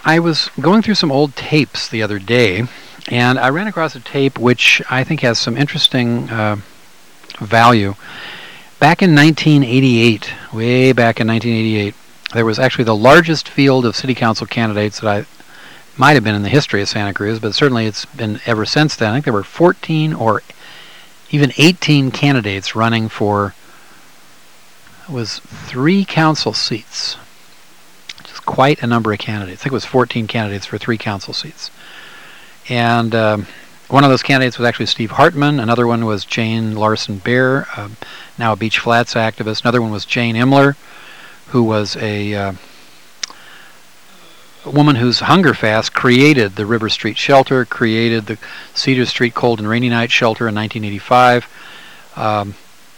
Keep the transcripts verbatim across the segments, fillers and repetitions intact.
I was going through some old tapes the other day, and I ran across a tape which I think has some interesting uh, value. Back in nineteen eighty-eight, way back in nineteen eighty-eight, there was actually the largest field of city council candidates that I might have been in the history of Santa Cruz, but certainly it's been ever since then. I think there were fourteen or even eighteen candidates running for, it was three council seats. Just quite a number of candidates. I think it was fourteen candidates for three council seats. And um, one of those candidates was actually Steve Hartman. Another one was Jane Larson Bear, uh, now a Beach Flats activist. Another one was Jane Imler, who was a, uh, a woman whose hunger fast created the River Street Shelter, created the Cedar Street Cold and Rainy Night Shelter in nineteen eighty-five. Um,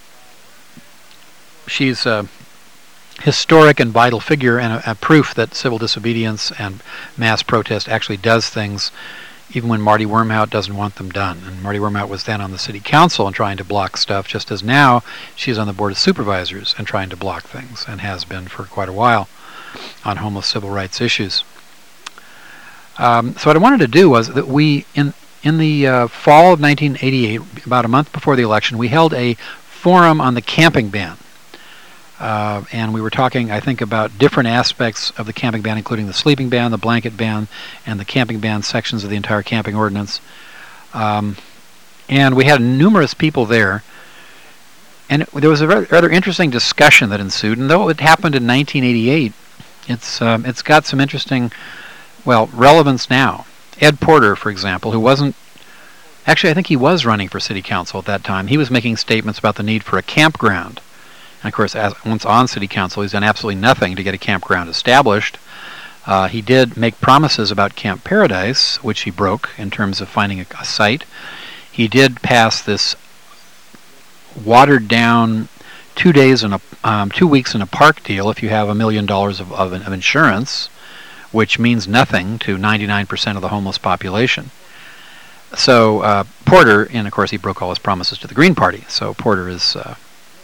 she's a historic and vital figure and a, a proof that civil disobedience and mass protest actually does things even when Marty Wormhout doesn't want them done. And Marty Wormhout was then on the city council and trying to block stuff, just as now she's on the board of supervisors and trying to block things, and has been for quite a while on homeless civil rights issues. Um, so what I wanted to do was that we, in in the uh, fall of nineteen eighty-eight, about a month before the election, we held a forum on the camping ban. Uh, and we were talking, I think, about different aspects of the camping ban, including the sleeping ban, the blanket ban, and the camping ban sections of the entire camping ordinance. Um, and we had numerous people there. And it, there was a rather, rather interesting discussion that ensued. And though it happened in nineteen eighty-eight, it's um, it's got some interesting, well, relevance now. Ed Porter, for example, who wasn't, actually I think he was running for city council at that time. He was making statements about the need for a campground. And of course, as, once on city council, he's done absolutely nothing to get a campground established. Uh, he did make promises about Camp Paradise, which he broke in terms of finding a, a site. He did pass this watered down two days in a um, two weeks in a park deal if you have a million dollars of, of, of insurance, which means nothing to ninety-nine percent of the homeless population. So uh, Porter, and of course he broke all his promises to the Green Party. So Porter is, uh,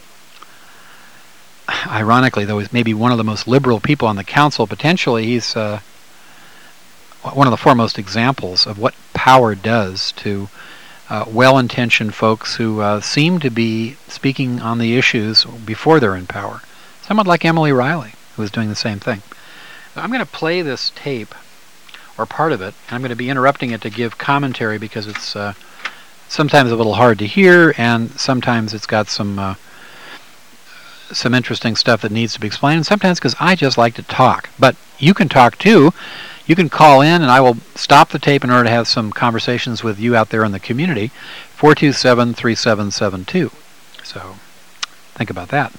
ironically, though he's maybe one of the most liberal people on the council, potentially he's uh, one of the foremost examples of what power does to uh, well-intentioned folks who uh, seem to be speaking on the issues before they're in power. Someone like Emily Riley, who is doing the same thing. I'm going to play this tape, or part of it, and I'm going to be interrupting it to give commentary because it's uh, sometimes a little hard to hear, and sometimes it's got some uh, some interesting stuff that needs to be explained, and sometimes because I just like to talk. But you can talk too. You can call in, and I will stop the tape in order to have some conversations with you out there in the community. four two seven, three seven seven two. So think about that.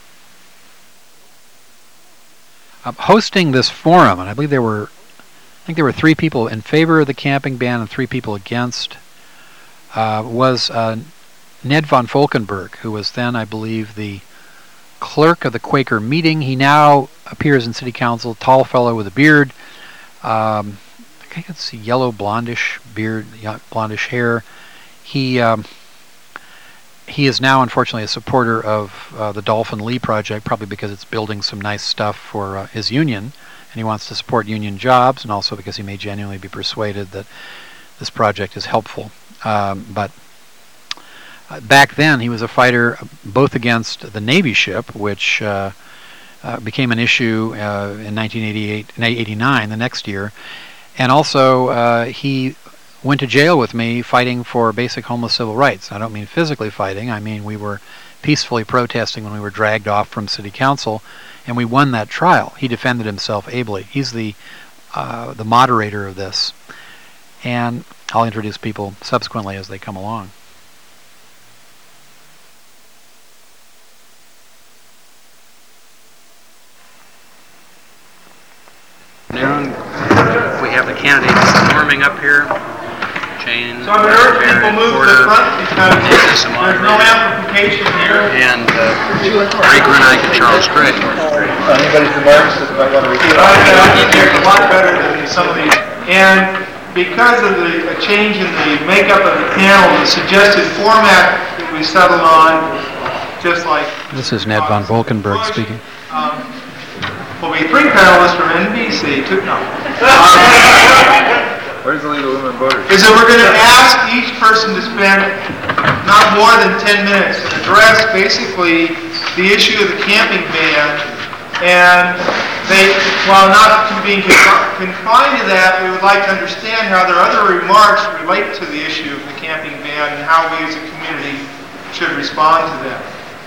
Uh, hosting this forum, and I believe there were, I think there were three people in favor of the camping ban and three people against, uh, was uh, Ned von Falkenberg, who was then, I believe, the clerk of the Quaker meeting. He now appears in city council, tall fellow with a beard. Um, I think it's yellow blondish beard, blondish hair. He um, he is now, unfortunately, a supporter of uh, the Dolphin Lee project, probably because it's building some nice stuff for uh, his union, and he wants to support union jobs, and also because he may genuinely be persuaded that this project is helpful. Um, but uh, back then, he was a fighter both against the Navy ship, which uh, uh, became an issue uh, in nineteen eighty-eight, eighty-nine, the next year, and also uh, he went to jail with me fighting for basic homeless civil rights. I don't mean physically fighting. I mean we were peacefully protesting when we were dragged off from city council, and we won that trial. He defended himself ably. He's the uh, the moderator of this, and I'll introduce people subsequently as they come along. Noon, we have the candidates warming up here. Jane, so I'm going to urge people move to the front because there's no amplification here. And uh, Ray Grunick and Charles Gray. Uh, anybody's remarks that might want to repeat? Uh, yeah, a lot better than some of these. And because of the a change in the makeup of the panel, the suggested format that we settled on, just like... This is Ned von Falkenberg speaking. Um, will be three panelists from N B C. Two, no. Where's the League of Women Voters? Is that we're going to ask each person to spend not more than ten minutes to address basically the issue of the camping ban. And they, while not being confined to that, we would like to understand how their other remarks relate to the issue of the camping ban and how we as a community should respond to them.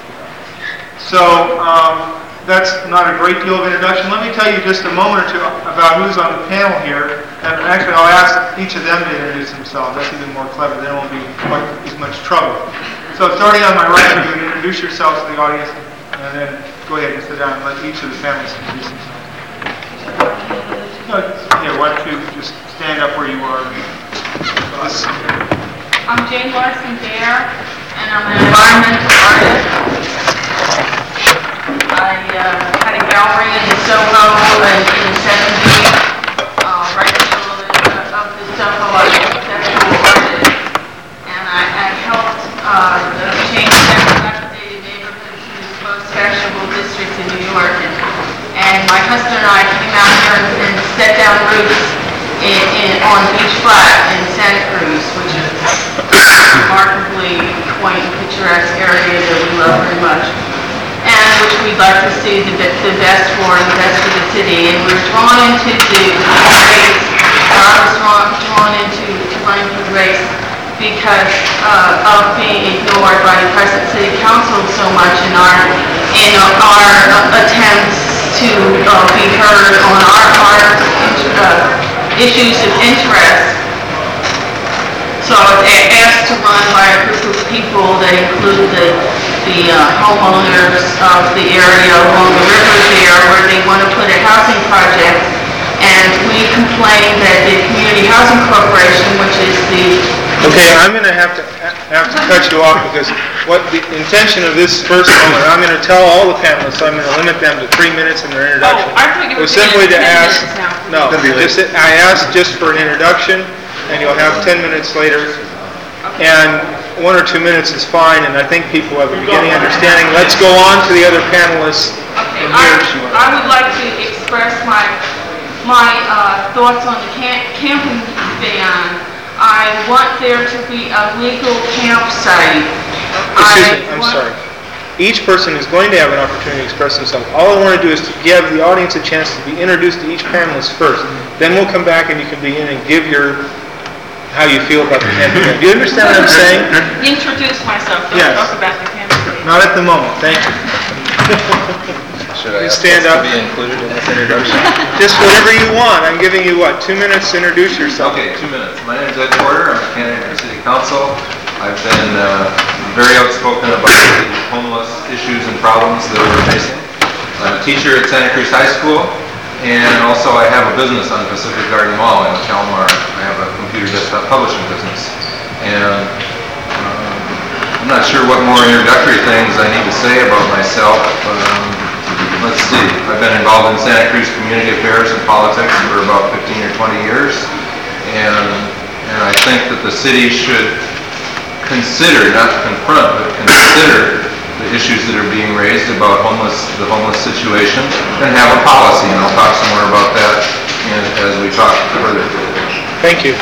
So um, that's not a great deal of introduction. Let me tell you just a moment or two about who's on the panel here. And actually, I'll ask each of them to introduce themselves. That's even more clever. Then it won't be quite as much trouble. So starting on my right, you would introduce yourselves to the audience, and then go ahead and sit down and let each of the panelists introduce themselves. No, here, why don't you just stand up where you are. This, I'm Jane Larson Bear, and I'm an environmental artist. I uh, had a gallery in Soho in the seventies, uh, right in the middle of the, of the Soho. I was a conceptual artist, and I, I helped uh, change that dilapidated neighborhood to the most fashionable district in New York. And, and my husband and I came out here and, and set down roots in, in, on Beach Flat in Santa Cruz, which is a remarkably quaint and picturesque area that we love very much, and which we'd like to see the, the best for and the best for the city. And we were drawn into the race, or I was drawn, drawn into to running for the race because uh, of being ignored by the present city council so much in our in our uh, attempts to uh, be heard on our, our uh, issues of interest. So I was asked to run by a group of people that include the, the uh, homeowners of the area along the river there where they want to put a housing project. And we complained that the Community Housing Corporation, which is the... Okay, I'm going to have to have to cut you off because what the intention of this first moment, I'm going to tell all the panelists, I'm going to limit them to three minutes in their introduction. Oh, I thought you were was simply to ten ask, minutes no, now. just, I asked just for an introduction, and you'll have ten minutes later, and one or two minutes is fine, and I think people have a beginning understanding. Let's go on to the other panelists. Okay, I, I would like to express my my uh, thoughts on the camp, camping ban. I want there to be a legal campsite. Excuse I me, I'm want, sorry. Each person is going to have an opportunity to express themselves. All I want to do is to give the audience a chance to be introduced to each panelist first. Then we'll come back and you can begin and give your how you feel about the camping ban. Do you understand what I'm saying? introduce myself. Don't Yes. talk about the camping ban. Not at the moment. Thank you. Should I You ask stand what's up. to be included in this introduction? Just whatever you want. I'm giving you, what, two minutes to introduce yourself. Okay, two minutes. My name is Ed Porter. I'm a candidate for City Council. I've been uh, very outspoken about the homeless issues and problems that we're facing. I'm a teacher at Santa Cruz High School, and also I have a business on the Pacific Garden Mall in Calmar. I have a computer desktop publishing business. And um, I'm not sure what more introductory things I need to say about myself. Um, let's see. I've been involved in Santa Cruz community affairs and politics for about fifteen or twenty years. And, and I think that the city should consider, not confront, but consider the issues that are being raised about homeless, the homeless situation, and have a policy. And I'll talk some more about that in, as we talk further. Thank you.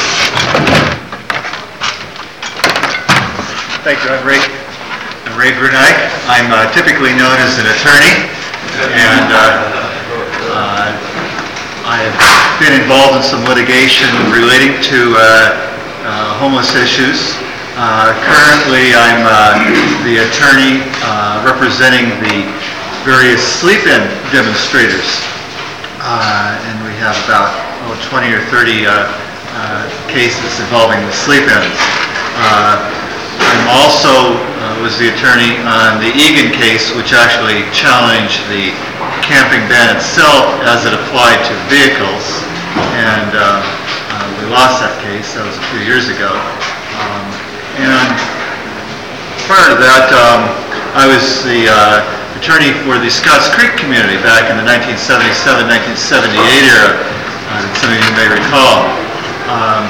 Thank you. I'm Ray, I'm Ray Brunei. I'm uh, typically known as an attorney, and uh, uh, I've been involved in some litigation relating to uh, uh, homeless issues. Uh, currently, I'm uh, the attorney uh, representing the various sleep-in demonstrators, uh, and we have about oh, twenty or thirty uh, uh, cases involving the sleep-ins. Uh, I'm also uh, was the attorney on the Egan case, which actually challenged the camping ban itself as it applied to vehicles, and uh, uh, we lost that case. That was a few years ago. Um, and prior to that, um, I was the uh, attorney for the Scotts Creek community back in the nineteen seventy-seven nineteen seventy-eight era, uh, that some of you may recall. Um,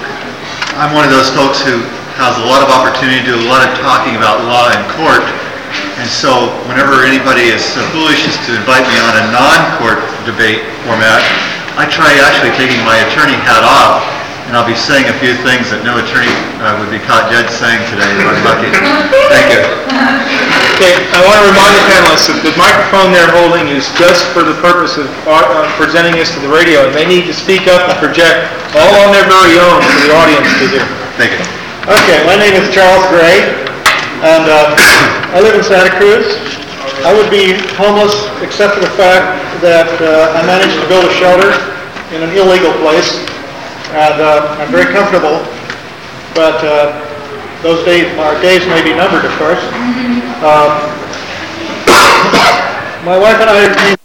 I'm one of those folks who has a lot of opportunity to do a lot of talking about law in court, And so whenever anybody is so foolish as to invite me on a non-court debate format, I try actually taking my attorney hat off, and I'll be saying a few things that no attorney uh, would be caught dead saying today if I'm lucky. Thank you. Okay, I want to remind the panelists that the microphone they're holding is just for the purpose of uh, presenting this to the radio, and they need to speak up and project all on their very own for the audience to hear. Thank you. Okay, my name is Charles Gray, and uh, I live in Santa Cruz. I would be homeless except for the fact that uh, I managed to build a shelter in an illegal place, and uh, I'm very comfortable, but uh, those days, our days may be numbered, of course. Um, my wife and I